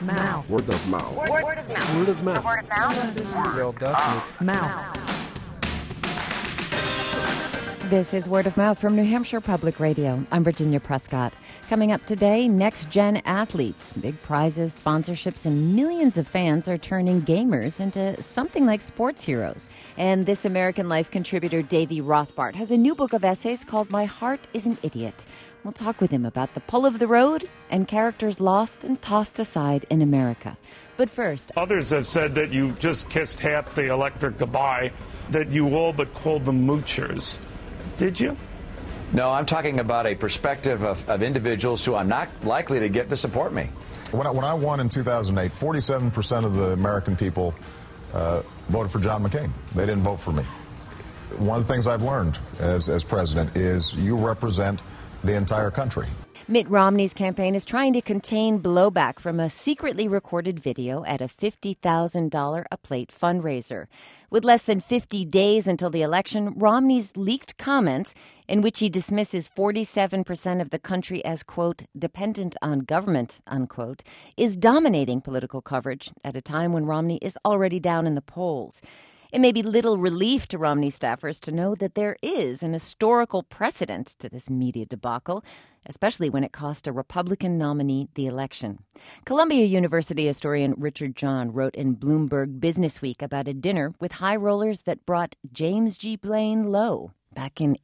Mouth. Word of mouth. Word of mouth. Word of mouth. Word of mouth. Real duck. Mouth. This is Word of Mouth from New Hampshire Public Radio. I'm Virginia Prescott. Coming up today, next-gen athletes. Big prizes, sponsorships, and millions of fans are turning gamers into something like sports heroes. And This American Life contributor Davey Rothbart has a new book of essays called My Heart is an Idiot. We'll talk with him about the pull of the road and characters lost and tossed aside in America. But first, others have said that you just kissed half the electorate goodbye, that you all but called them moochers. Did you? No, I'm talking about a perspective of individuals who I'm not likely to get to support me. When I won in 2008, 47% of the American people voted for John McCain. They didn't vote for me. One of the things I've learned as president is you represent the entire country. Mitt Romney's campaign is trying to contain blowback from a secretly recorded video at a $50,000 a plate fundraiser. With less than 50 days until the election, Romney's leaked comments, in which he dismisses 47% of the country as, quote, dependent on government, unquote, is dominating political coverage at a time when Romney is already down in the polls. It may be little relief to Romney staffers to know that there is an historical precedent to this media debacle, especially when it cost a Republican nominee the election. Columbia University historian Richard John wrote in Bloomberg Businessweek about a dinner with high rollers that brought James G. Blaine low back in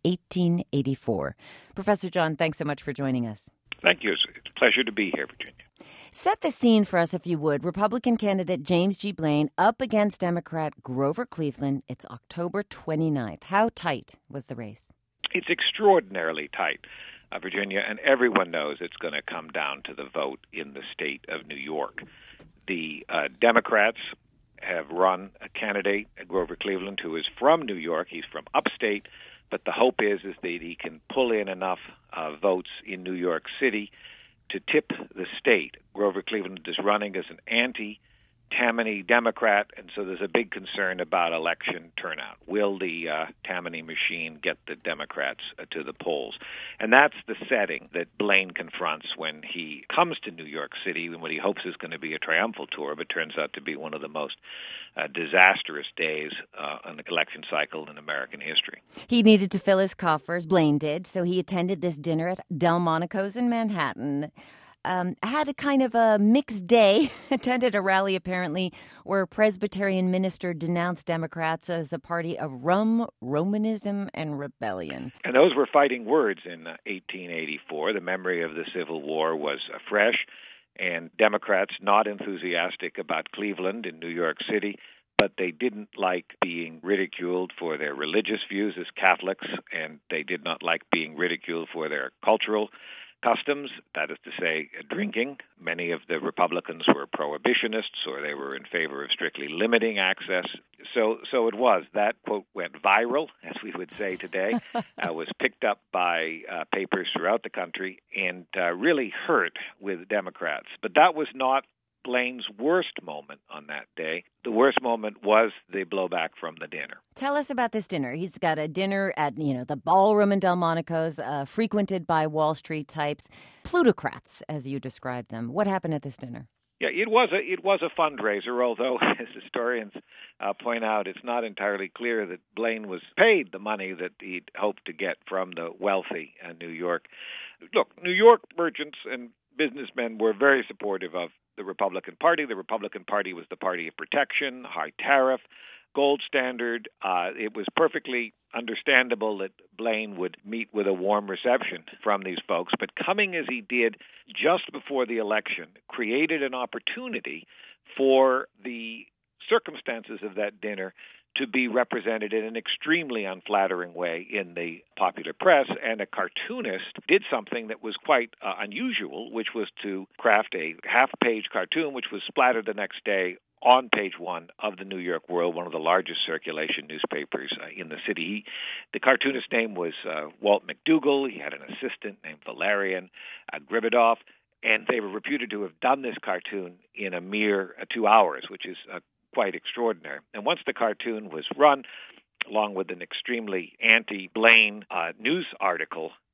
1884. Professor John, thanks so much for joining us. Thank you. It's a pleasure to be here, Virginia. Set the scene for us, if you would. Republican candidate James G. Blaine up against Democrat Grover Cleveland. It's October 29th. How tight was the race? It's extraordinarily tight, Virginia, and everyone knows it's going to come down to the vote in the state of New York. The Democrats have run a candidate, Grover Cleveland, who is from New York. He's from upstate, but the hope is that he can pull in enough votes in New York City to tip the state. Grover Cleveland is running as an anti-Tammany Democrat, and so there's a big concern about election turnout. Will the Tammany machine get the Democrats to the polls? And that's the setting that Blaine confronts when he comes to New York City in what he hopes is going to be a triumphal tour, but turns out to be one of the most disastrous days on the election cycle in American history. He needed to fill his coffers, Blaine did, so he attended this dinner at Delmonico's in Manhattan. Had a kind of a mixed day, attended a rally apparently where a Presbyterian minister denounced Democrats as a party of Romanism, and rebellion. And those were fighting words in 1884. The memory of the Civil War was fresh, and Democrats not enthusiastic about Cleveland in New York City, but they didn't like being ridiculed for their religious views as Catholics, and they did not like being ridiculed for their cultural customs, that is to say, drinking. Many of the Republicans were prohibitionists, or they were in favor of strictly limiting access. So it was. That quote went viral, as we would say today, was picked up by papers throughout the country and really hurt with Democrats. But that was not Blaine's worst moment on that day. The worst moment was the blowback from the dinner. Tell us about this dinner. He's got a dinner at, the ballroom in Delmonico's, frequented by Wall Street types, plutocrats, as you described them. What happened at this dinner? Yeah, it was a fundraiser, although, as historians point out, it's not entirely clear that Blaine was paid the money that he'd hoped to get from the wealthy New York. Look, New York merchants and businessmen were very supportive of the Republican Party. The Republican Party was the party of protection, high tariff, gold standard. It was perfectly understandable that Blaine would meet with a warm reception from these folks, but coming as he did just before the election created an opportunity for the circumstances of that dinner to be represented in an extremely unflattering way in the popular press, and a cartoonist did something that was quite unusual, which was to craft a half-page cartoon which was splattered the next day on page one of the New York World, one of the largest circulation newspapers in the city. The cartoonist's name was Walt McDougall. He had an assistant named Valerian Gribodoff, and they were reputed to have done this cartoon in a mere 2 hours, which is quite extraordinary. And once the cartoon was run, along with an extremely anti-Blaine news article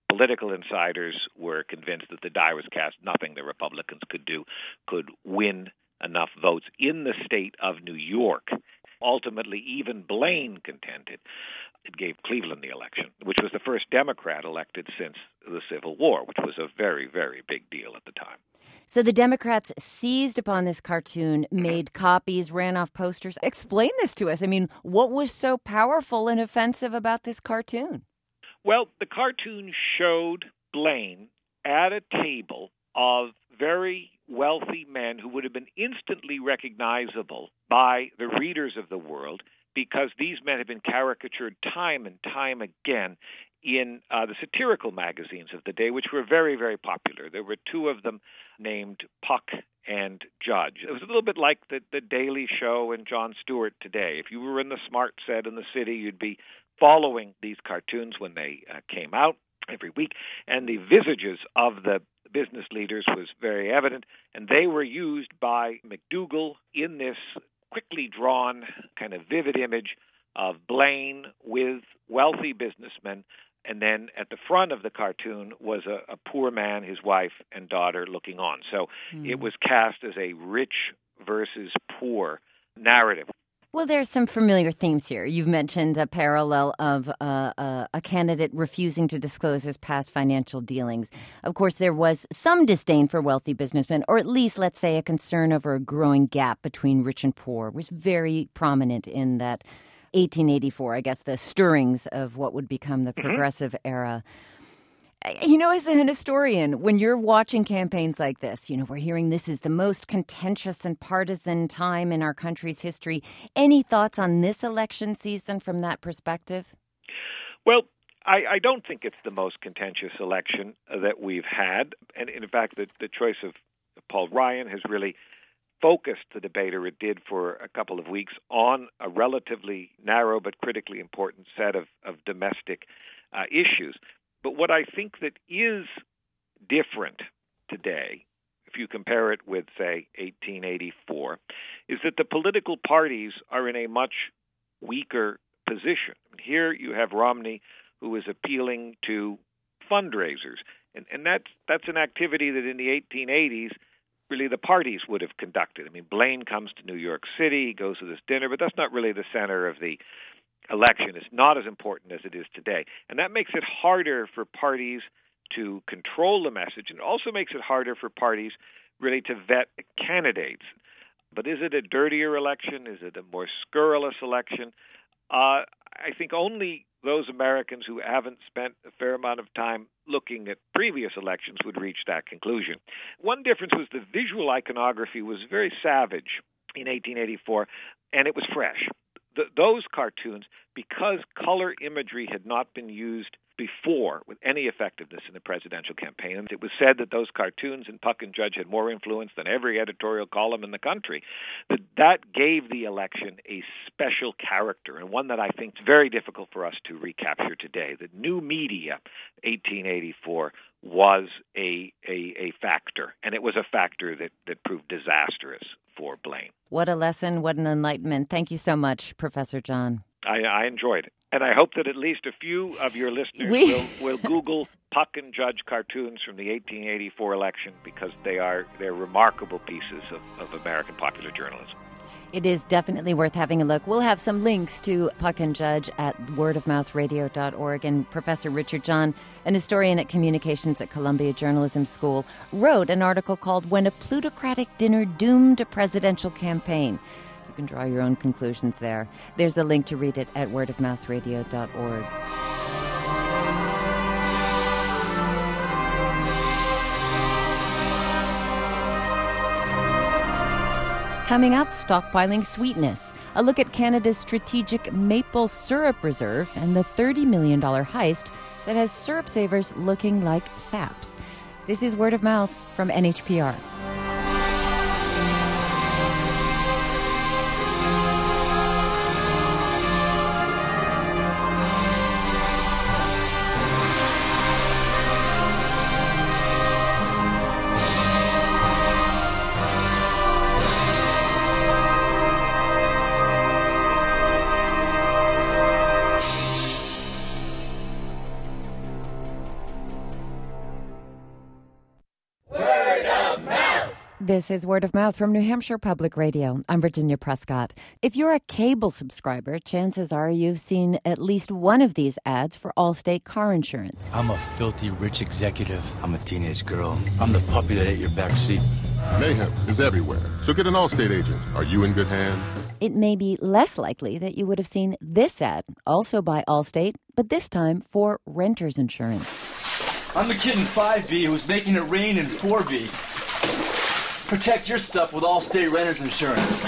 political insiders were convinced that the die was cast. Nothing the Republicans could do could win enough votes in the state of New York. Ultimately, even Blaine contended. It gave Cleveland the election, which was the first Democrat elected since the Civil War, which was a very, very big deal at the time. So the Democrats seized upon this cartoon, made copies, ran off posters. Explain this to us. I mean, what was so powerful and offensive about this cartoon? Well, the cartoon showed Blaine at a table of very wealthy men who would have been instantly recognizable by the readers of the world, because these men have been caricatured time and time again in the satirical magazines of the day, which were very, very popular. There were two of them named Puck and Judge. It was a little bit like the Daily Show and Jon Stewart today. If you were in the smart set in the city, you'd be following these cartoons when they came out every week, and the visages of the business leaders was very evident, and they were used by McDougal in this quickly drawn kind of vivid image of Blaine with wealthy businessmen, and then at the front of the cartoon was a poor man, his wife and daughter looking on. So it was cast as a rich versus poor narrative. Well, there's some familiar themes here. You've mentioned a parallel of a candidate refusing to disclose his past financial dealings. Of course, there was some disdain for wealthy businessmen, or at least, let's say, a concern over a growing gap between rich and poor was very prominent in that 1884, I guess, the stirrings of what would become the progressive era. You know, as an historian, when you're watching campaigns like this, you know, we're hearing this is the most contentious and partisan time in our country's history. Any thoughts on this election season from that perspective? Well, I don't think it's the most contentious election that we've had. And in fact, the choice of Paul Ryan has really focused the debate, or it did for a couple of weeks, on a relatively narrow but critically important set of domestic issues. But what I think that is different today, if you compare it with, say, 1884, is that the political parties are in a much weaker position. Here you have Romney, who is appealing to fundraisers, and that's an activity that in the 1880s, really the parties would have conducted. I mean, Blaine comes to New York City, goes to this dinner, but that's not really the center of the election. Is not as important as it is today. And that makes it harder for parties to control the message, and also makes it harder for parties really to vet candidates. But is it a dirtier election? Is it a more scurrilous election? I think only those Americans who haven't spent a fair amount of time looking at previous elections would reach that conclusion. One difference was the visual iconography was very savage in 1884, and it was fresh. Those cartoons, because color imagery had not been used before with any effectiveness in the presidential campaign, it was said that those cartoons in Puck and Judge had more influence than every editorial column in the country. That gave the election a special character, and one that I think is very difficult for us to recapture today. The new media, 1884, was a factor, and it was a factor that proved disastrous for Blaine. What a lesson, what an enlightenment. Thank you so much, Professor John. I enjoyed it. And I hope that at least a few of your listeners will Google Puck and Judge cartoons from the 1884 election, because they're remarkable pieces of American popular journalism. It is definitely worth having a look. We'll have some links to Puck and Judge at wordofmouthradio.org. And Professor Richard John, an historian at communications at Columbia Journalism School, wrote an article called When a Plutocratic Dinner Doomed a Presidential Campaign. You can draw your own conclusions there. There's a link to read it at wordofmouthradio.org. Coming up, stockpiling sweetness. A look at Canada's strategic maple syrup reserve and the $30 million heist that has syrup savers looking like saps. This is Word of Mouth from NHPR. This is Word of Mouth from New Hampshire Public Radio. I'm Virginia Prescott. If you're a cable subscriber, chances are you've seen at least one of these ads for Allstate car insurance. I'm a filthy rich executive. I'm a teenage girl. I'm the puppy that ate your back seat. Mayhem is everywhere, so get an Allstate agent. Are you in good hands? It may be less likely that you would have seen this ad, also by Allstate, but this time for renter's insurance. I'm the kid in 5B who's making it rain in 4B. Protect your stuff with Allstate Renter's Insurance.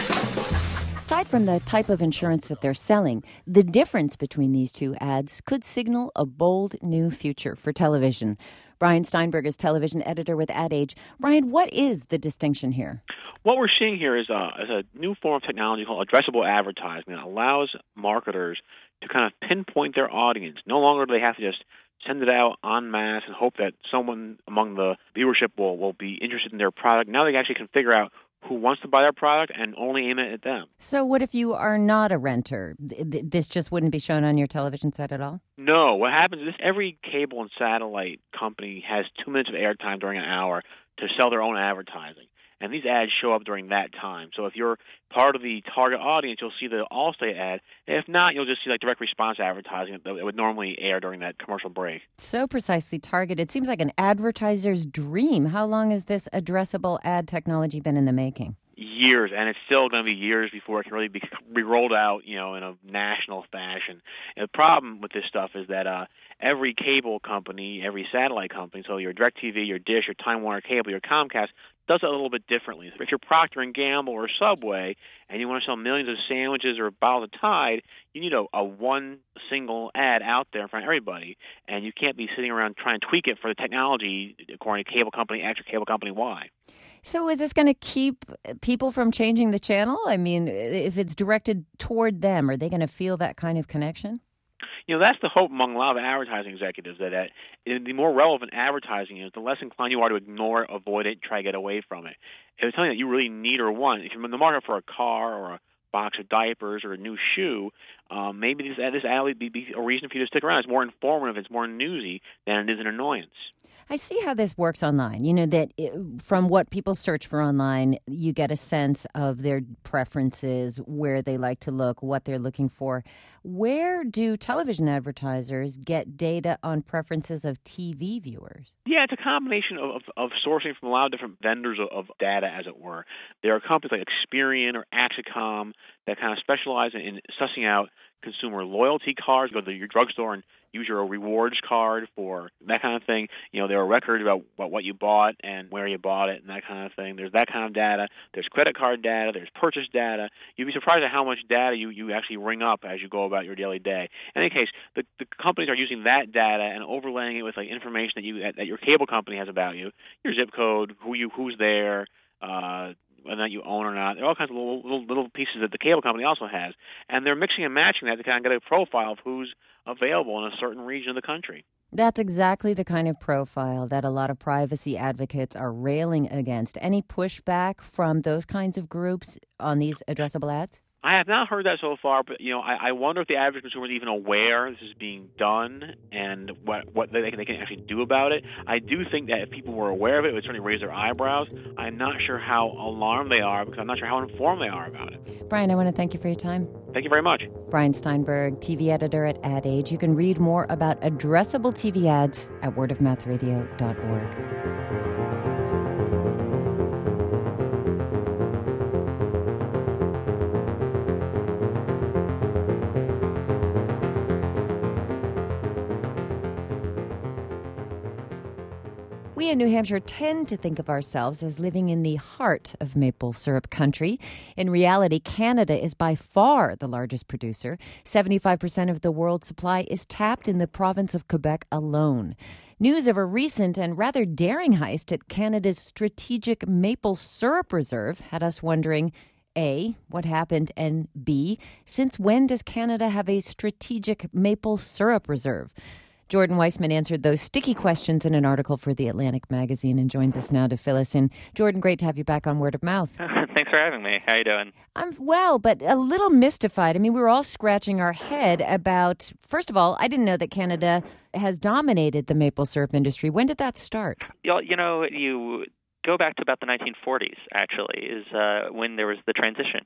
Aside from the type of insurance that they're selling, the difference between these two ads could signal a bold new future for television. Brian Steinberg is television editor with Ad Age. Brian, what is the distinction here? What we're seeing here is a new form of technology called addressable advertising that allows marketers to kind of pinpoint their audience. No longer do they have to just send it out en masse and hope that someone among the viewership will be interested in their product. Now they actually can figure out who wants to buy their product and only aim it at them. So what if you are not a renter? This just wouldn't be shown on your television set at all? No. What happens is every cable and satellite company has 2 minutes of airtime during an hour to sell their own advertising. And these ads show up during that time. So if you're part of the target audience, you'll see the Allstate ad. If not, you'll just see like direct response advertising that would normally air during that commercial break. So precisely targeted. It seems like an advertiser's dream. How long has this addressable ad technology been in the making? Years, and it's still going to be years before it can really be rolled out, in a national fashion. And the problem with this stuff is that every cable company, every satellite company, so your DirecTV, your Dish, your Time Warner Cable, your Comcast, does it a little bit differently. So if you're Procter & Gamble or Subway and you want to sell millions of sandwiches or bottles of Tide, you need a one single ad out there in front of everybody, and you can't be sitting around trying to tweak it for the technology according to cable company X or cable company Y. So is this going to keep people from changing the channel? I mean, if it's directed toward them, are they going to feel that kind of connection? That's the hope among a lot of advertising executives, that the more relevant advertising is, the less inclined you are to ignore it, avoid it, try to get away from it. If it's something that you really need or want, if you're in the market for a car or a box of diapers or a new shoe, maybe this ad would be a reason for you to stick around. It's more informative, it's more newsy than it is an annoyance. I see how this works online. That from what people search for online, you get a sense of their preferences, where they like to look, what they're looking for. Where do television advertisers get data on preferences of TV viewers? Yeah, it's a combination of sourcing from a lot of different vendors of data, as it were. There are companies like Experian or Axicom that kind of specialize in sussing out consumer loyalty cards. Go to your drugstore and use your rewards card for that kind of thing. There are records about what you bought and where you bought it and that kind of thing. There's that kind of data. There's credit card data. There's purchase data. You'd be surprised at how much data you actually ring up as you go about your daily day. In any case, the companies are using that data and overlaying it with information that your cable company has about you, your zip code, who's there, whether or not you own or not. There are all kinds of little pieces that the cable company also has. And they're mixing and matching that to kind of get a profile of who's available in a certain region of the country. That's exactly the kind of profile that a lot of privacy advocates are railing against. Any pushback from those kinds of groups on these addressable ads? I have not heard that so far, but I wonder if the average consumer is even aware this is being done and what they can actually do about it. I do think that if people were aware of it, it would certainly raise their eyebrows. I'm not sure how alarmed they are because I'm not sure how informed they are about it. Brian, I want to thank you for your time. Thank you very much. Brian Steinberg, TV editor at Ad Age. You can read more about addressable TV ads at wordofmouthradio.org. We in New Hampshire tend to think of ourselves as living in the heart of maple syrup country. In reality, Canada is by far the largest producer. 75% of the world's supply is tapped in the province of Quebec alone. News of a recent and rather daring heist at Canada's strategic maple syrup reserve had us wondering, A, what happened, and B, since when does Canada have a strategic maple syrup reserve? Jordan Weissman answered those sticky questions in an article for The Atlantic magazine and joins us now to fill us in. Jordan, great to have you back on Word of Mouth. Thanks for having me. How you doing? I'm well, but a little mystified. I mean, we were all scratching our head about, first of all, I didn't know that Canada has dominated the maple syrup industry. When did that start? You go back to about the 1940s, actually, is when there was the transition.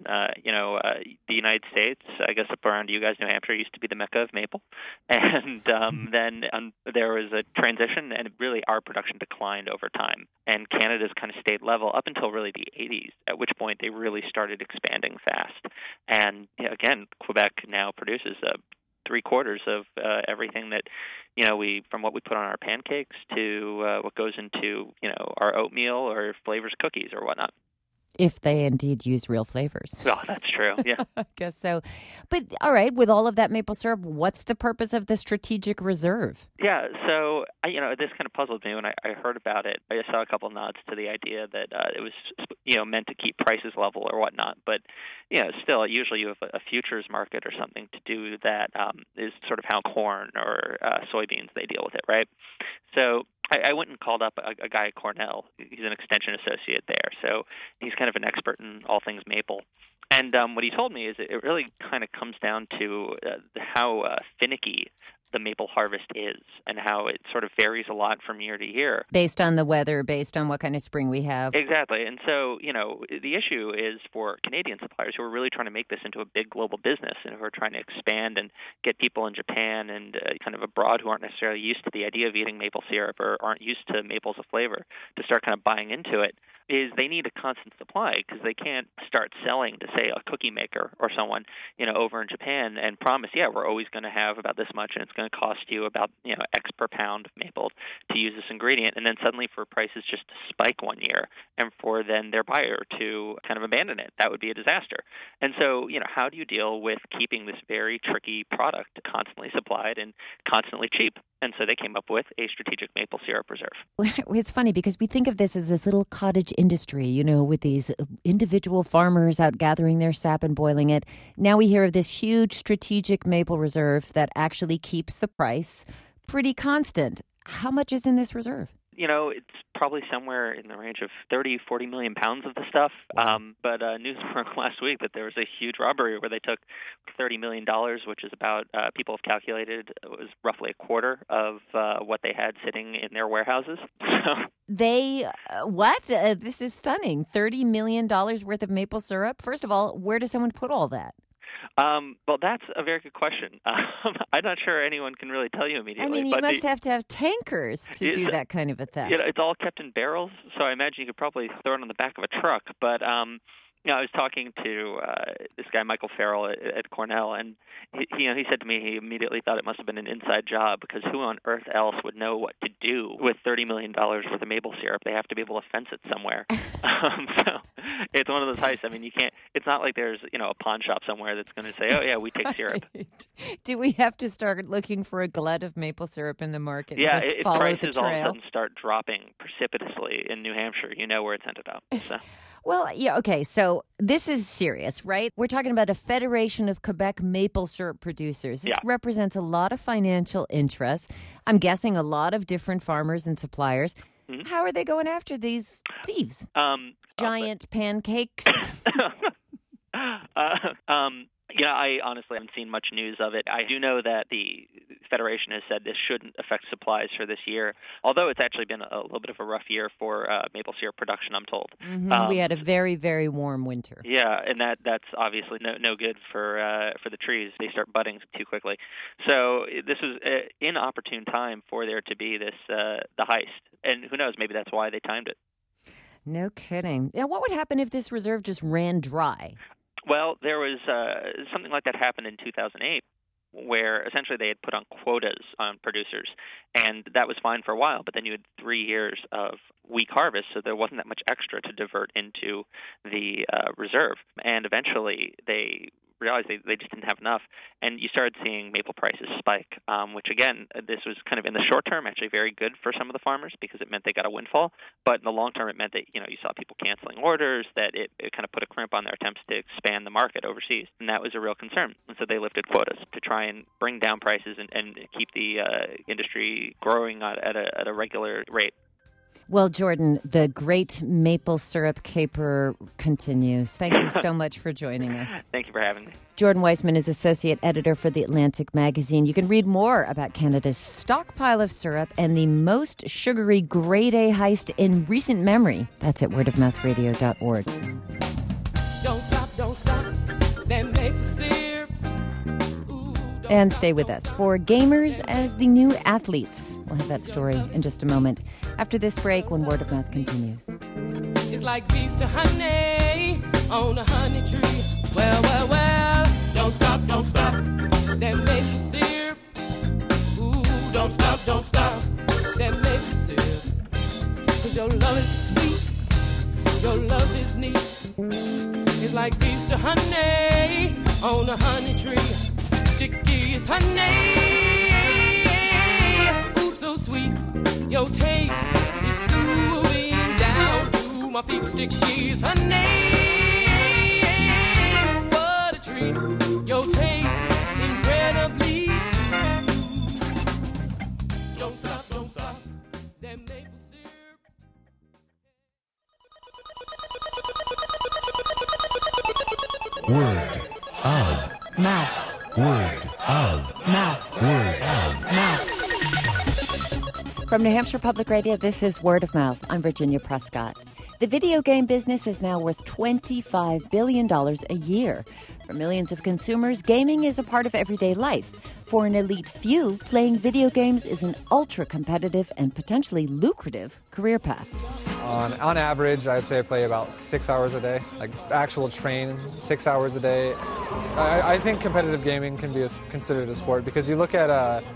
The United States, I guess up around you guys, New Hampshire, used to be the mecca of maple. And then there was a transition, and really our production declined over time. And Canada's kind of stayed level up until really the 80s, at which point they really started expanding fast. And again, Quebec now produces three-quarters of everything that, from what we put on our pancakes to what goes into, our oatmeal or flavors cookies or whatnot. If they indeed use real flavors. Oh, that's true, yeah. I guess so. But, all right, with all of that maple syrup, what's the purpose of the strategic reserve? Yeah, so, this kind of puzzled me when I heard about it. I saw a couple nods to the idea that it was, meant to keep prices level or whatnot. But, still, usually you have a futures market or something to do that is sort of how corn or soybeans, they deal with it, right? So I went and called up a guy at Cornell. He's an extension associate there, so he's kind of an expert in all things maple. And what he told me is it really kind of comes down to how finicky the maple harvest is and how it sort of varies a lot from year to year. Based on the weather, based on what kind of spring we have. Exactly. And so, the issue is for Canadian suppliers who are really trying to make this into a big global business and who are trying to expand and get people in Japan and kind of abroad who aren't necessarily used to the idea of eating maple syrup or aren't used to maples as a flavor to start kind of buying into it, is they need a constant supply because they can't start selling to, say, a cookie maker or someone, over in Japan and promise, we're always going to have about this much and it's going to cost you about, X per pound of maple to use this ingredient. And then suddenly for prices just to spike one year and for then their buyer to kind of abandon it, that would be a disaster. And so, how do you deal with keeping this very tricky product constantly supplied and constantly cheap? And so they came up with a strategic maple syrup reserve. It's funny because we think of this as this little cottage industry, with these individual farmers out gathering their sap and boiling it. Now we hear of this huge strategic maple reserve that actually keeps the price pretty constant. How much is in this reserve? It's probably somewhere in the range of 30, 40 million pounds of the stuff. But news broke last week that there was a huge robbery where they took $30 million, which is about, people have calculated, it was roughly a quarter of what they had sitting in their warehouses. They, what? This is stunning. $30 million worth of maple syrup? First of all, where does someone put all that? Well, that's a very good question. I'm not sure anyone can really tell you immediately. I mean, you must have to have tankers to do that kind of a theft. It's all kept in barrels, so I imagine you could probably throw it on the back of a truck. But I was talking to this guy, Michael Farrell, at Cornell, and he said to me he immediately thought it must have been an inside job because who on earth else would know what to do with $30 million worth of maple syrup? They have to be able to fence it somewhere. So it's one of those heists. I mean, you can't. It's not like there's a pawn shop somewhere that's going to say, "Oh yeah, we take syrup." Right. Do we have to start looking for a glut of maple syrup in the market? Yeah, and just follow prices the trail? all of a sudden start dropping precipitously in New Hampshire. You know where it's ended up. So. Well, yeah, okay, so this is serious, right? We're talking about a Federation of Quebec maple syrup producers. This represents a lot of financial interests. I'm guessing a lot of different farmers and suppliers. Mm-hmm. How are they going after these thieves? Giant pancakes? I honestly haven't seen much news of it. I do know that the Federation has said this shouldn't affect supplies for this year, although it's actually been a little bit of a rough year for maple syrup production, I'm told. Mm-hmm. We had a very, very warm winter. Yeah, and that's obviously no good for the trees. They start budding too quickly. So this was an inopportune time for there to be this the heist. And who knows, maybe that's why they timed it. No kidding. Now, what would happen if this reserve just ran dry? Well, there was something like that happened in 2008, where essentially they had put on quotas on producers, and that was fine for a while, but then you had 3 years of weak harvest, so there wasn't that much extra to divert into the reserve. And eventually they realized they just didn't have enough, and you started seeing maple prices spike, which again, this was kind of in the short term actually very good for some of the farmers because it meant they got a windfall, but in the long term it meant that you saw people canceling orders, that it kind of put a crimp on their attempts to expand the market overseas, and that was a real concern. And so they lifted quotas to try and bring down prices and keep the industry growing at a regular rate. Well, Jordan, the great maple syrup caper continues. Thank you so much for joining us. Thank you for having me. Jordan Weissman is associate editor for The Atlantic magazine. You can read more about Canada's stockpile of syrup and the most sugary grade A heist in recent memory. That's at wordofmouthradio.org. Don't stop, that maple syrup. And stay with us for gamers as the new athletes. We'll have that story in just a moment. After this break, when Word of Mouth continues. It's like bees to honey on a honey tree. Well. Don't stop, that maple syrup. Ooh, don't stop, that maple syrup. 'Cause your love is sweet, your love is neat. It's like bees to honey on a honey tree. Sticky as honey, ooh, so sweet. Your taste is soothing down to my feet. Sticky as honey, what a treat. Your taste incredibly sweet. Don't stop, that maple syrup. Word of Mouth. Word of Mouth. Word of Mouth. From New Hampshire Public Radio, this is Word of Mouth. I'm Virginia Prescott. The video game business is now worth $25 billion a year. For millions of consumers, gaming is a part of everyday life. For an elite few, playing video games is an ultra-competitive and potentially lucrative career path. On average, I'd say I play about 6 hours a day, like actual train 6 hours a day. I think competitive gaming can be considered a sport because you look at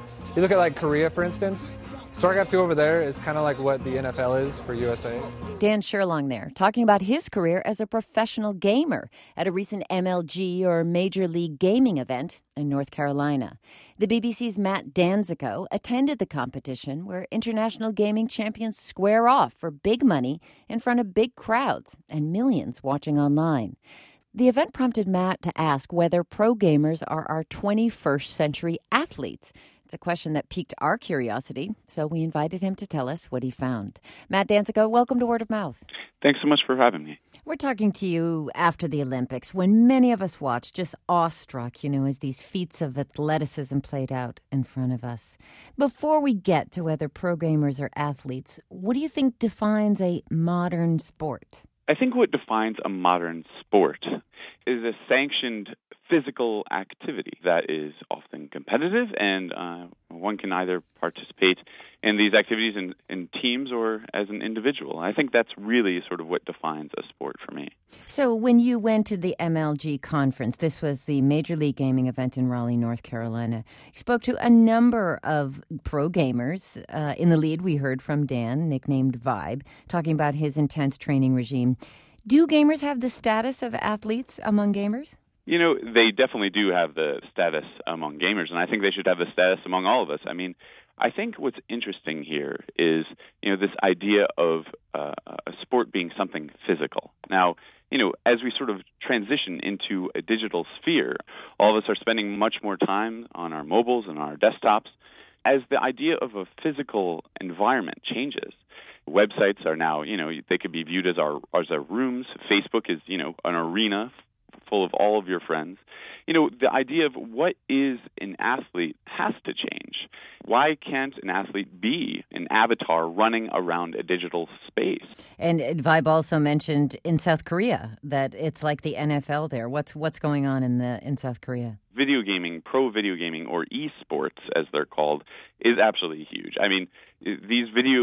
like Korea, for instance. StarCraft 2 over there is kind of like what the NFL is for USA. Dan Sherlong there, talking about his career as a professional gamer at a recent MLG or Major League Gaming event in North Carolina. The BBC's Matt Danzico attended the competition where international gaming champions square off for big money in front of big crowds and millions watching online. The event prompted Matt to ask whether pro gamers are our 21st century athletes. It's a question that piqued our curiosity, so we invited him to tell us what he found. Matt Danzico, welcome to Word of Mouth. Thanks so much for having me. We're talking to you after the Olympics, when many of us watched, just awestruck, as these feats of athleticism played out in front of us. Before we get to whether pro gamers are athletes, what do you think defines a modern sport? I think what defines a modern sport is a sanctioned physical activity that is often competitive, and one can either participate in these activities in teams or as an individual. I think that's really sort of what defines a sport for me. So when you went to the MLG conference, this was the Major League Gaming event in Raleigh, North Carolina, you spoke to a number of pro gamers. In the lead, we heard from Dan, nicknamed Vibe, talking about his intense training regime. Do gamers have the status of athletes among gamers? They definitely do have the status among gamers, and I think they should have the status among all of us. I mean, I think what's interesting here is, this idea of a sport being something physical. Now, as we sort of transition into a digital sphere, all of us are spending much more time on our mobiles and our desktops. As the idea of a physical environment changes, websites are now, they could be viewed as our rooms. Facebook is, an arena full of all of your friends. The idea of what is an athlete has to change. Why can't an athlete be an avatar running around a digital space? And Vibe also mentioned in South Korea that it's like the NFL there. What's going on in South Korea? Video gaming, pro video gaming, or esports, as they're called, is absolutely huge. I mean, these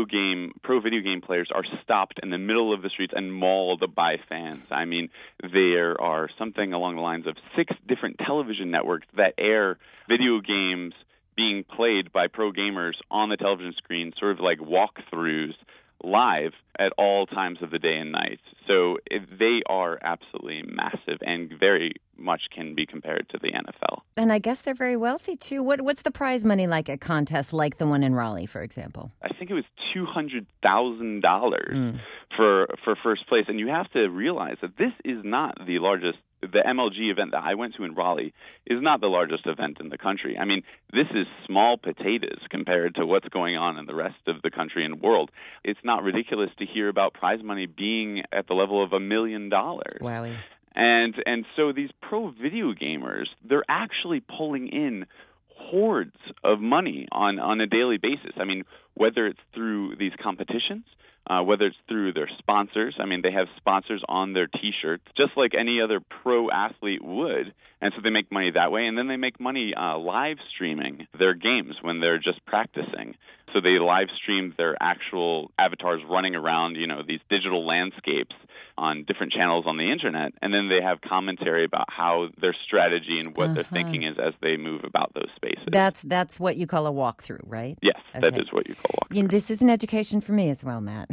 pro video game players are stopped in the middle of the streets and mauled by fans. I mean, there are something along the lines of 6 different television networks that air video games being played by pro gamers on the television screen, sort of like walkthroughs live at all times of the day and night. So they are absolutely massive and very, much can be compared to the NFL. And I guess they're very wealthy, too. What's the prize money like at contests like the one in Raleigh, for example? I think it was $200,000 for first place. And you have to realize that this is not the largest. The MLG event that I went to in Raleigh is not the largest event in the country. I mean, this is small potatoes compared to what's going on in the rest of the country and world. It's not ridiculous to hear about prize money being at the level of $1 million. Wowie. And so these pro video gamers, they're actually pulling in hordes of money on a daily basis. I mean, whether it's through these competitions, whether it's through their sponsors. I mean, they have sponsors on their T-shirts, just like any other pro athlete would. And so they make money that way. And then they make money live streaming their games when they're just practicing. So they live stream their actual avatars running around, these digital landscapes on different channels on the internet. And then they have commentary about how their strategy and what their thinking is as they move about those spaces. That's what you call a walkthrough, right? Yes, okay. That is what you call a walkthrough. This is an education for me as well, Matt.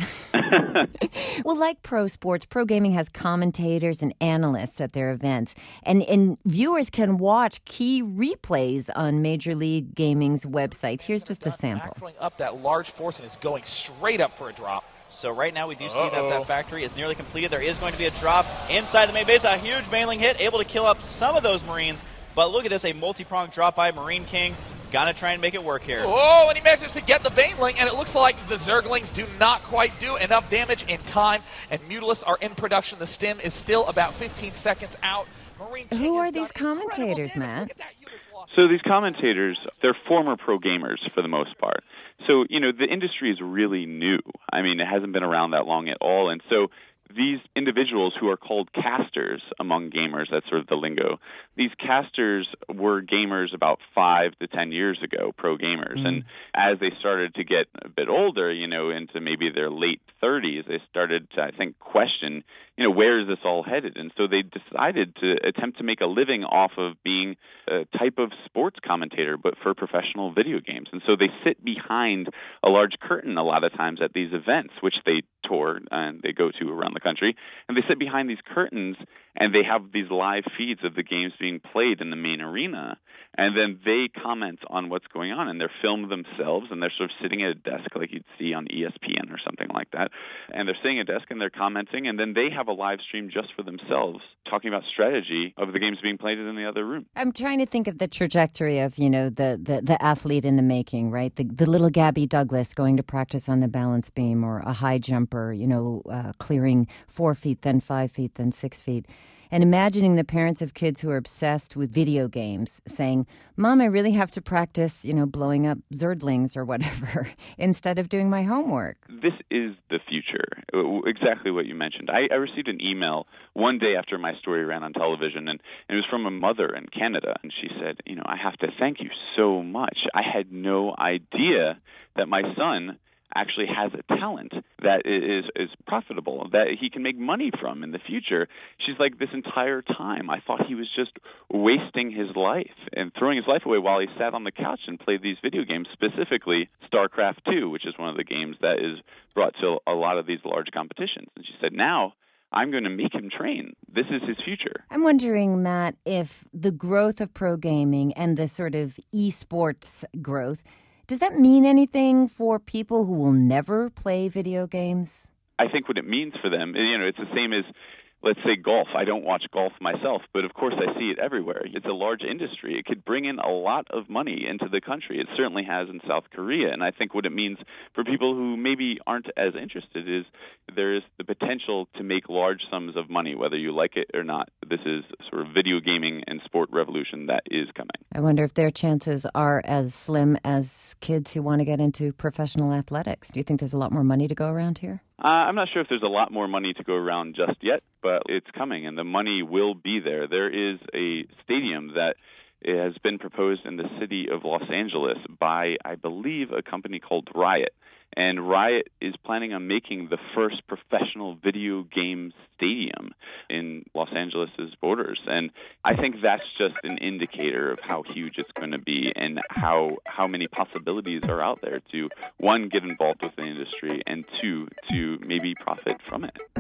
Well, like pro sports, pro gaming has commentators and analysts at their events. And viewers can watch key replays on Major League Gaming's website. Here's just a sample. Factoring up that large force and is going straight up for a drop. So right now we do see that factory is nearly completed. There is going to be a drop inside the main base. A huge Baneling hit, able to kill up some of those Marines. But look at this, a multi-pronged drop by Marine King. Gotta try and make it work here. Oh, and he manages to get the Baneling, and it looks like the Zerglings do not quite do enough damage in time. And Mutalists are in production. The stim is still about 15 seconds out. Who are these commentators, Matt? So these commentators, they're former pro gamers for the most part. So, the industry is really new. I mean, it hasn't been around that long at all. And so these individuals who are called casters among gamers, that's sort of the lingo, these casters were gamers about 5 to 10 years ago, pro gamers. And as they started to get a bit older, into maybe their late 30s, they started to, I think, question, where is this all headed? And so they decided to attempt to make a living off of being a type of sports commentator, but for professional video games. And so they sit behind a large curtain a lot of times at these events, which they tour and they go to around the country. And they sit behind these curtains and they have these live feeds of the games being played in the main arena. And then they comment on what's going on, and they're filmed themselves, and they're sort of sitting at a desk like you'd see on ESPN or something like that. And they're sitting at a desk, and they're commenting, and then they have a live stream just for themselves, talking about strategy of the games being played in the other room. I'm trying to think of the trajectory of, the athlete in the making, right? The little Gabby Douglas going to practice on the balance beam, or a high jumper, clearing 4 feet, then 5 feet, then 6 feet. And imagining the parents of kids who are obsessed with video games saying, Mom, I really have to practice, blowing up Zerglings or whatever instead of doing my homework. This is the future, exactly what you mentioned. I received an email one day after my story ran on television, and it was from a mother in Canada. And she said, I have to thank you so much. I had no idea that my son actually has a talent that is profitable, that he can make money from in the future. She's like, this entire time, I thought he was just wasting his life and throwing his life away while he sat on the couch and played these video games, specifically StarCraft 2, which is one of the games that is brought to a lot of these large competitions. And she said, now I'm going to make him train. This is his future. I'm wondering, Matt, if the growth of pro gaming and the sort of esports growth, does that mean anything for people who will never play video games? I think what it means for them, it's the same as, let's say, golf. I don't watch golf myself, but of course I see it everywhere. It's a large industry. It could bring in a lot of money into the country. It certainly has in South Korea. And I think what it means for people who maybe aren't as interested is there is the potential to make large sums of money, whether you like it or not. This is sort of video gaming and sport revolution that is coming. I wonder if their chances are as slim as kids who want to get into professional athletics. Do you think there's a lot more money to go around here? I'm not sure if there's a lot more money to go around just yet, but it's coming, and the money will be there. There is a stadium that has been proposed in the city of Los Angeles by, I believe, a company called Riot. And Riot is planning on making the first professional video game stadium in Los Angeles' borders. And I think that's just an indicator of how huge it's going to be and how many possibilities are out there to, one, get involved with the industry, and two, to maybe profit from it.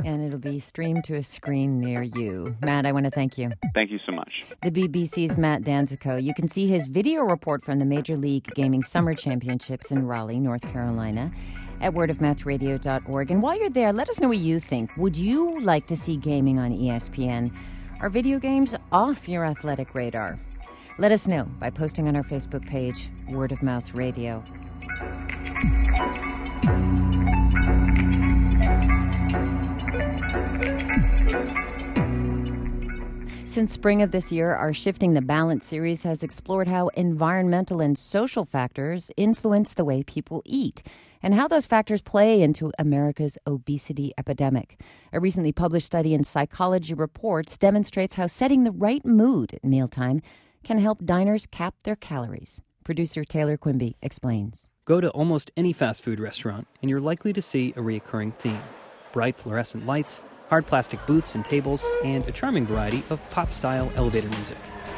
And it'll be streamed to a screen near you. Matt, I want to thank you. Thank you so much. The BBC's Matt Danzico. You can see his video report from the Major League Gaming Summer Championships in Raleigh, North Carolina, at wordofmouthradio.org. And while you're there, let us know what you think. Would you like to see gaming on ESPN? Are video games off your athletic radar? Let us know by posting on our Facebook page, Word of Mouth Radio. Since spring of this year, our Shifting the Balance series has explored how environmental and social factors influence the way people eat and how those factors play into America's obesity epidemic. A recently published study in Psychology Reports demonstrates how setting the right mood at mealtime can help diners cap their calories. Producer Taylor Quimby explains. Go to almost any fast food restaurant, and you're likely to see a recurring theme. Bright fluorescent lights, hard plastic booths and tables, and a charming variety of pop-style elevator music.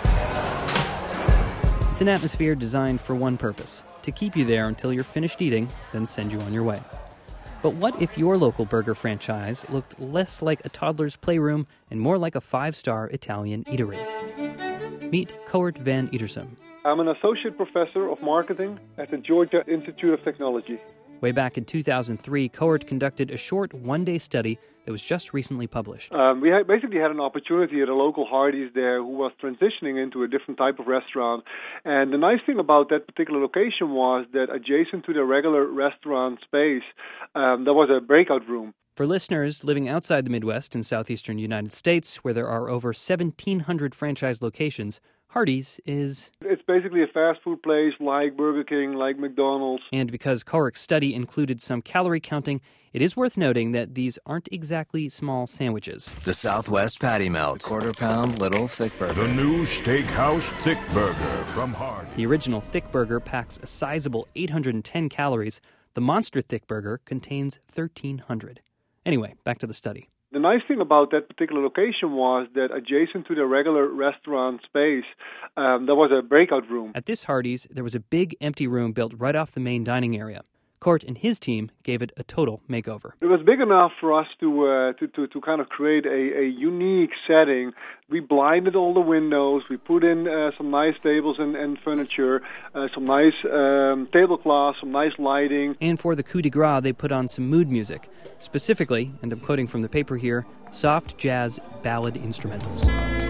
It's an atmosphere designed for one purpose, to keep you there until you're finished eating, then send you on your way. But what if your local burger franchise looked less like a toddler's playroom and more like a 5-star Italian eatery? Meet Coert van Edersum. I'm an associate professor of marketing at the Georgia Institute of Technology. Way back in 2003, Coert conducted a short one-day study that was just recently published. We basically had an opportunity at a local Hardee's there who was transitioning into a different type of restaurant. And the nice thing about that particular location was that adjacent to the regular restaurant space, there was a breakout room. For listeners living outside the Midwest and southeastern United States, where there are over 1,700 franchise locations, Hardee's is... It's basically a fast food place like Burger King, like McDonald's. And because Coert's study included some calorie counting, it is worth noting that these aren't exactly small sandwiches. The Southwest Patty Melt, quarter-pound little thick burger. The new Steakhouse Thick Burger from Hardee's. The original thick burger packs a sizable 810 calories. The monster thick burger contains 1,300. Anyway, back to the study. The nice thing about that particular location was that adjacent to the regular restaurant space, there was a breakout room. At this Hardee's, there was a big empty room built right off the main dining area. Coert and his team gave it a total makeover. It was big enough for us to kind of create a unique setting. We blinded all the windows. We put in some nice tables and furniture, some nice tablecloths, some nice lighting. And for the coup de grace, they put on some mood music. Specifically, and I'm quoting from the paper here, soft jazz ballad instrumentals.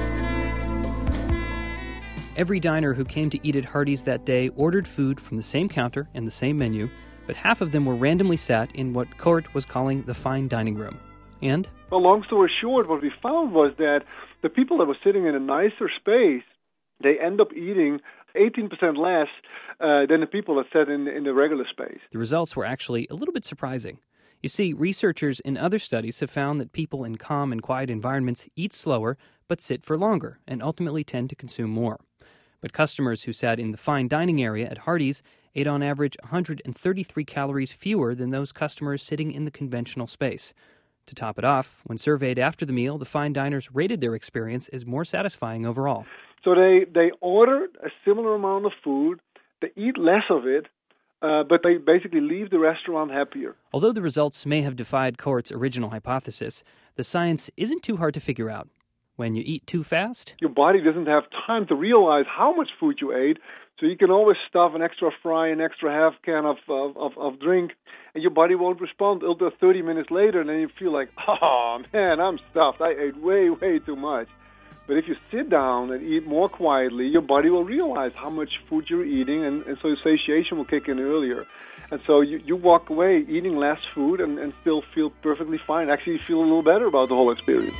Every diner who came to eat at Hardee's that day ordered food from the same counter and the same menu, but half of them were randomly sat in what Coert was calling the fine dining room. And? Well, long story short, what we found was that the people that were sitting in a nicer space, they end up eating 18% less than the people that sat in the regular space. The results were actually a little bit surprising. You see, researchers in other studies have found that people in calm and quiet environments eat slower but sit for longer and ultimately tend to consume more. But customers who sat in the fine dining area at Hardee's ate on average 133 calories fewer than those customers sitting in the conventional space. To top it off, when surveyed after the meal, the fine diners rated their experience as more satisfying overall. So they order a similar amount of food, they eat less of it, but they basically leave the restaurant happier. Although the results may have defied Coert's original hypothesis, the science isn't too hard to figure out. When you eat too fast, your body doesn't have time to realize how much food you ate, so you can always stuff an extra fry, an extra half can of drink, and your body won't respond until 30 minutes later, and then you feel like, oh man, I'm stuffed. I ate way, way too much. But if you sit down and eat more quietly, your body will realize how much food you're eating, and so satiation will kick in earlier. And so you walk away eating less food and still feel perfectly fine. Actually, you feel a little better about the whole experience.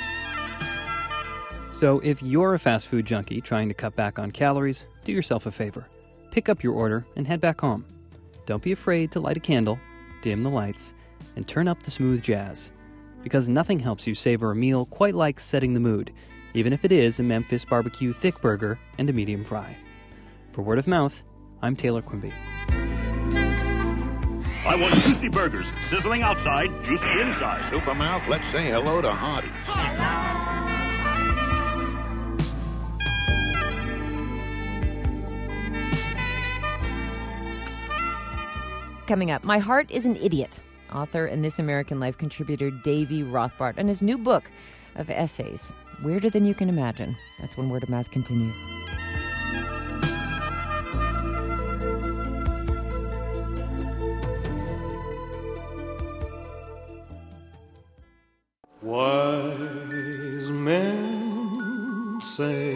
So if you're a fast food junkie trying to cut back on calories, do yourself a favor. Pick up your order and head back home. Don't be afraid to light a candle, dim the lights, and turn up the smooth jazz. Because nothing helps you savor a meal quite like setting the mood, even if it is a Memphis barbecue thick burger and a medium fry. For Word of Mouth, I'm Taylor Quimby. I want juicy burgers, sizzling outside, juicy inside. Supermouth, let's say hello to Hardee's. Coming up, my heart is an idiot. author and This American Life contributor Davy Rothbart, and his new book of essays, Weirder Than You Can Imagine. That's when Word of Mouth continues. Wise men say.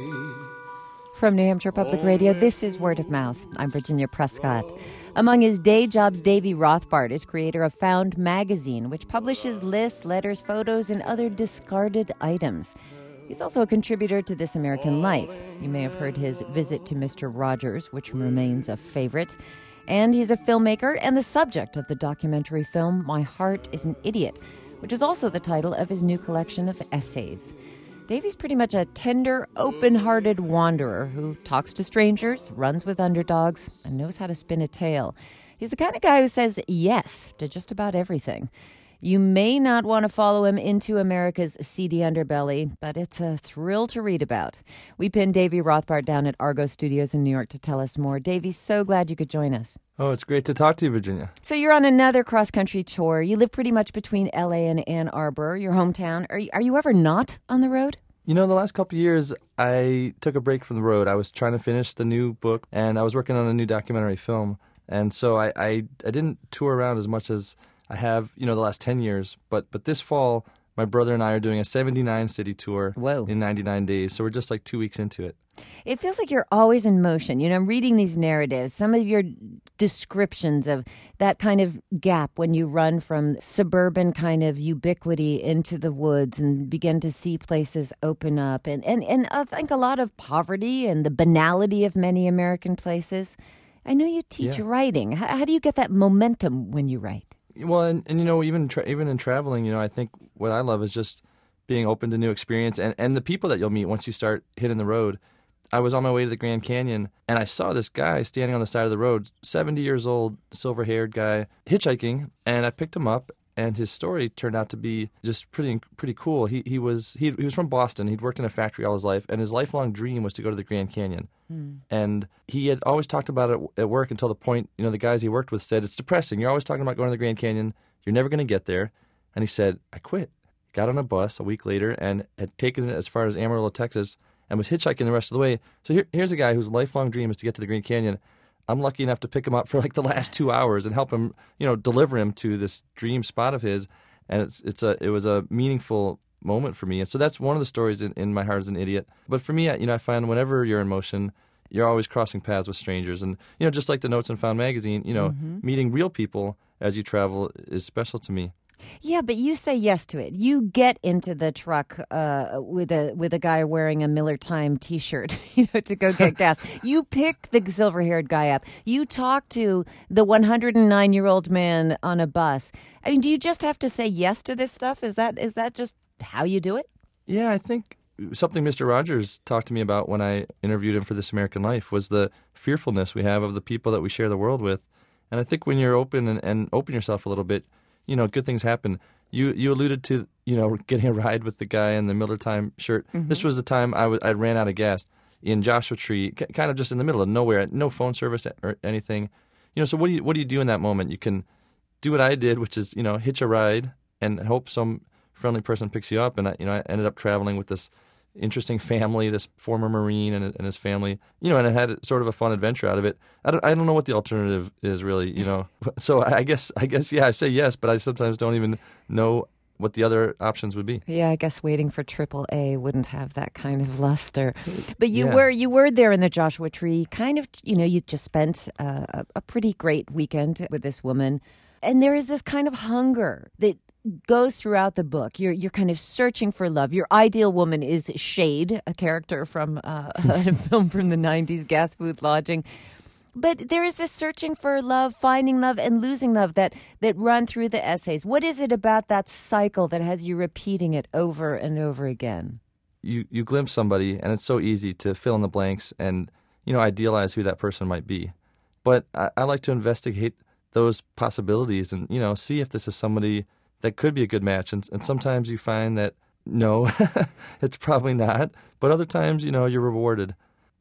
From New Hampshire Public Radio, this is Word of Mouth. I'm Virginia Prescott. Among his day jobs, Davy Rothbart is creator of Found Magazine, which publishes lists, letters, photos, and other discarded items. He's also a contributor to This American Life. You may have heard his visit to Mr. Rogers, which remains a favorite. And he's a filmmaker and the subject of the documentary film My Heart is an Idiot, which is also the title of his new collection of essays. Davy's pretty much a tender, open-hearted wanderer who talks to strangers, runs with underdogs, and knows how to spin a tale. He's the kind of guy who says yes to just about everything. You may not want to follow him into America's seedy underbelly, but it's a thrill to read about. We pinned Davy Rothbart down at Argo Studios in New York to tell us more. Davy, so glad you could join us. Oh, it's great to talk to you, Virginia. So you're on another cross-country tour. You live pretty much between L.A. and Ann Arbor, your hometown. Are you ever not on the road? You know, the last couple of years, I took a break from the road. I was trying to finish the new book, and I was working on a new documentary film. And so I didn't tour around as much as I have, the last 10 years. But this fall, my brother and I are doing a 79-city tour in 99 days. So we're just like 2 weeks into it. It feels like you're always in motion. I'm reading these narratives, some of your descriptions of that kind of gap when you run from suburban kind of ubiquity into the woods and begin to see places open up. And I think a lot of poverty and the banality of many American places. I know you teach writing. How do you get that momentum when you write? Well, and even in traveling, I think what I love is just being open to new experience and the people that you'll meet once you start hitting the road. I was on my way to the Grand Canyon, and I saw this guy standing on the side of the road, 70 years old, silver-haired guy, hitchhiking, and I picked him up, and his story turned out to be just pretty cool. He was from Boston. He'd worked in a factory all his life, and his lifelong dream was to go to the Grand Canyon. And he had always talked about it at work until the point, the guys he worked with said, it's depressing. You're always talking about going to the Grand Canyon. You're never going to get there. And he said, I quit. Got on a bus a week later and had taken it as far as Amarillo, Texas, and was hitchhiking the rest of the way. So here's a guy whose lifelong dream is to get to the Grand Canyon. I'm lucky enough to pick him up for like the last 2 hours and help him, deliver him to this dream spot of his. And it was a meaningful moment for me. And so that's one of the stories in My Heart is an Idiot. But for me, I find whenever you're in motion, you're always crossing paths with strangers. And, just like the notes in Found Magazine, meeting real people as you travel is special to me. Yeah, but you say yes to it. You get into the truck with a guy wearing a Miller Time T-shirt, to go get gas. You pick the silver-haired guy up. You talk to the 109-year-old man on a bus. I mean, do you just have to say yes to this stuff? Is that just how you do it? Yeah, I think something Mr. Rogers talked to me about when I interviewed him for This American Life was the fearfulness we have of the people that we share the world with. And I think when you're open and open yourself a little bit, good things happen. You alluded to, getting a ride with the guy in the Miller Time shirt. Mm-hmm. This was the time I ran out of gas in Joshua Tree, kind of just in the middle of nowhere, no phone service or anything. So what do you do in that moment? You can do what I did, which is, hitch a ride and hope some friendly person picks you up. And I ended up traveling with this interesting family, this former Marine and his family, and I had sort of a fun adventure out of it. I don't know what the alternative is really, So I guess yeah, I say yes, but I sometimes don't even know what the other options would be. Yeah, I guess waiting for AAA wouldn't have that kind of luster. But you were there in the Joshua Tree, kind of, you just spent a pretty great weekend with this woman, and there is this kind of hunger that goes throughout the book. You're kind of searching for love. Your ideal woman is Shade, a character from a film from the 90s, Gas, Food, Lodging. But there is this searching for love, finding love, and losing love that run through the essays. What is it about that cycle that has you repeating it over and over again? You glimpse somebody, and it's so easy to fill in the blanks and idealize who that person might be. But I like to investigate those possibilities and see if this is somebody that could be a good match. And sometimes you find that, no, it's probably not. But other times, you're rewarded.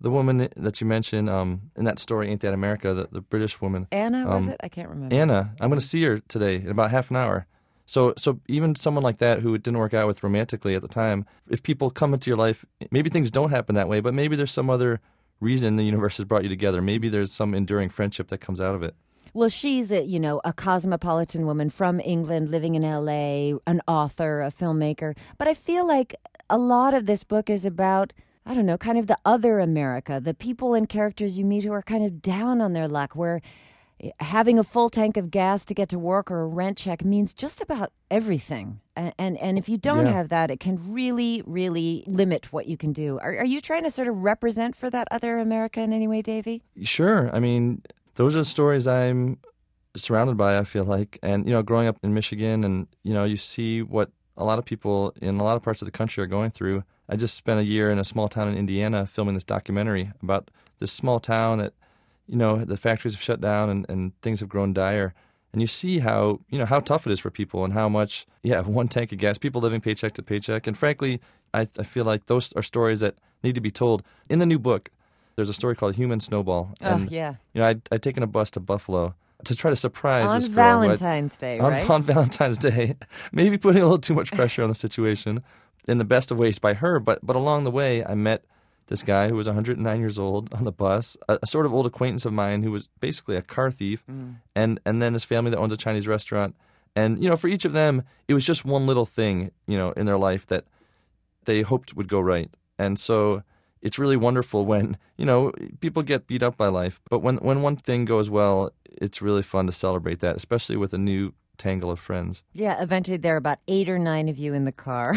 the woman that you mentioned in that story, Ain't That America, the British woman. Anna, was it? I can't remember. Anna. I'm going to see her today in about half an hour. So even someone like that who it didn't work out with romantically at the time, if people come into your life, maybe things don't happen that way, but maybe there's some other reason the universe has brought you together. Maybe there's some enduring friendship that comes out of it. Well, she's a cosmopolitan woman from England living in L.A., an author, a filmmaker. But I feel like a lot of this book is about, I don't know, kind of the other America, the people and characters you meet who are kind of down on their luck, where having a full tank of gas to get to work or a rent check means just about everything. And if you don't have that, it can really, really limit what you can do. Are you trying to sort of represent for that other America in any way, Davey? Sure. I mean, those are the stories I'm surrounded by, I feel like. And, growing up in Michigan and, you see what a lot of people in a lot of parts of the country are going through. I just spent a year in a small town in Indiana filming this documentary about this small town that, the factories have shut down and things have grown dire. And you see how tough it is for people and how much, one tank of gas, people living paycheck to paycheck. And frankly, I feel like those are stories that need to be told. In the new book, there's a story called Human Snowball. And, I'd taken a bus to Buffalo to try to surprise this girl. On Valentine's Day, right? On Valentine's Day. Maybe putting a little too much pressure on the situation in the best of ways by her. But along the way, I met this guy who was 109 years old on the bus, a sort of old acquaintance of mine who was basically a car thief, and then his family that owns a Chinese restaurant. And, for each of them, it was just one little thing, in their life that they hoped would go right. And so it's really wonderful when, people get beat up by life. But when one thing goes well, it's really fun to celebrate that, especially with a new tangle of friends. Yeah, eventually there are about 8 or 9 of you in the car.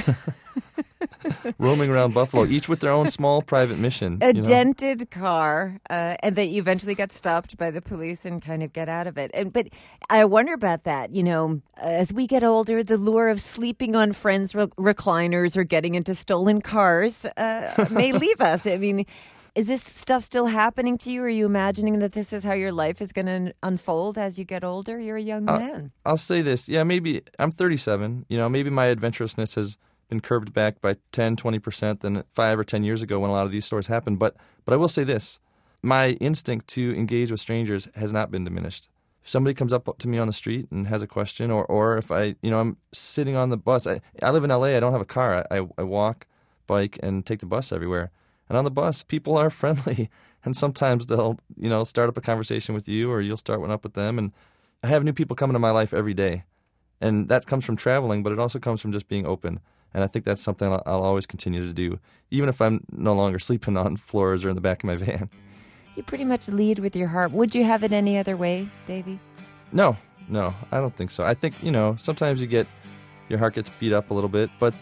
Roaming around Buffalo, each with their own small private mission. A dented car, and that you eventually get stopped by the police and kind of get out of it. But I wonder about that. As we get older, the lure of sleeping on friends' recliners or getting into stolen cars may leave us. I mean, is this stuff still happening to you? Are you imagining that this is how your life is going to unfold as you get older? You're a young man. I'll say this. Yeah, maybe I'm 37. Maybe my adventurousness has been curbed back by 10, 20% than 5 or 10 years ago when a lot of these stories happened. But I will say this. My instinct to engage with strangers has not been diminished. If somebody comes up to me on the street and has a question, or if I'm sitting on the bus. I live in L.A. I don't have a car. I walk, bike, and take the bus everywhere. And on the bus, people are friendly. And sometimes they'll, start up a conversation with you or you'll start one up with them. And I have new people come into my life every day. And that comes from traveling, but it also comes from just being open. And I think that's something I'll always continue to do, even if I'm no longer sleeping on floors or in the back of my van. You pretty much lead with your heart. Would you have it any other way, Davey? No, I don't think so. I think, sometimes your heart gets beat up a little bit, but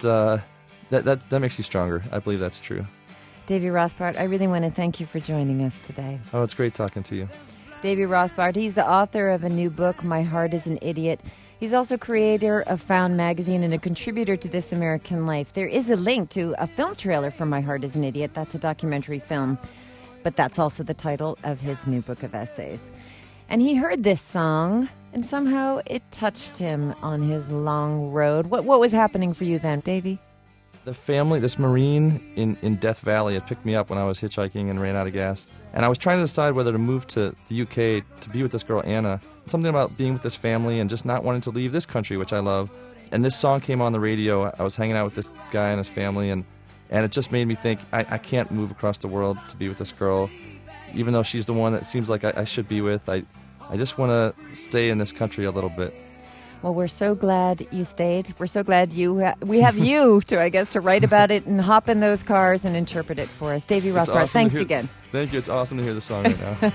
that makes you stronger. I believe that's true. Davey Rothbart, I really want to thank you for joining us today. Oh, it's great talking to you. Davey Rothbart, he's the author of a new book, My Heart is an Idiot. He's also creator of Found Magazine and a contributor to This American Life. There is a link to a film trailer for My Heart is an Idiot. That's a documentary film, but that's also the title of his new book of essays. And he heard this song, and somehow it touched him on his long road. What was happening for you then, Davey? The family, this Marine in Death Valley, had picked me up when I was hitchhiking and ran out of gas. And I was trying to decide whether to move to the UK to be with this girl, Anna. Something about being with this family and just not wanting to leave this country, which I love. And this song came on the radio. I was hanging out with this guy and his family, and it just made me think, I can't move across the world to be with this girl, even though she's the one that seems like I should be with. I just want to stay in this country a little bit. Well, we're so glad you stayed. We're so glad we have you to write about it and hop in those cars and interpret it for us. Davey Rothbart, awesome thanks again. Thank you. It's awesome to hear the song right now.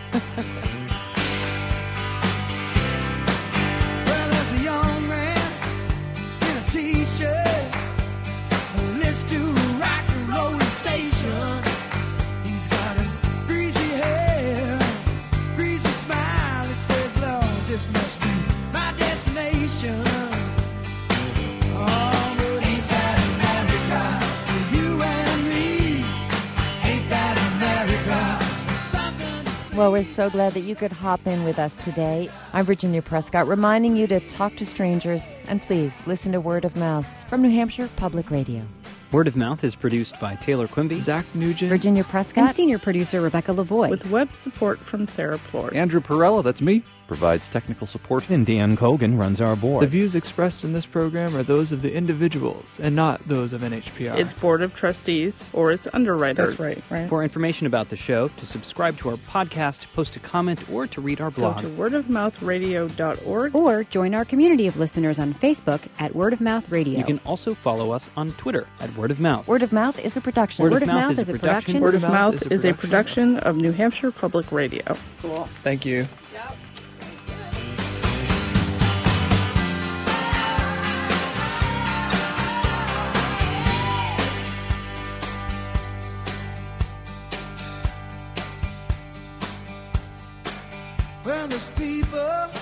Well, there's a young man in a T-shirt who listens to rock and roll station. He's got a greasy hair, greasy smile. He says, Lord, this must be my destination. Oh, but ain't that America? For you and me, ain't that America? Well, we're so glad that you could hop in with us today. I'm Virginia Prescott, reminding you to talk to strangers and please listen to word of mouth from New Hampshire Public Radio. Word of Mouth is produced by Taylor Quimby, Zach Nugent, Virginia Prescott, and senior producer Rebecca Lavoie. With web support from Sarah Plord. Andrew Perella, that's me, provides technical support. And Dan Kogan runs our board. The views expressed in this program are those of the individuals and not those of NHPR. Its board of trustees or its underwriters. That's right. For information about the show, to subscribe to our podcast, post a comment, or to read our blog, go to wordofmouthradio.org or join our community of listeners on Facebook at Word of Mouth Radio. You can also follow us on Twitter at Word of Mouth. Word of Mouth is a production. Word of Mouth is a production. Word of Mouth is a production of New Hampshire Public Radio. Cool. Thank you. Yep. When there's people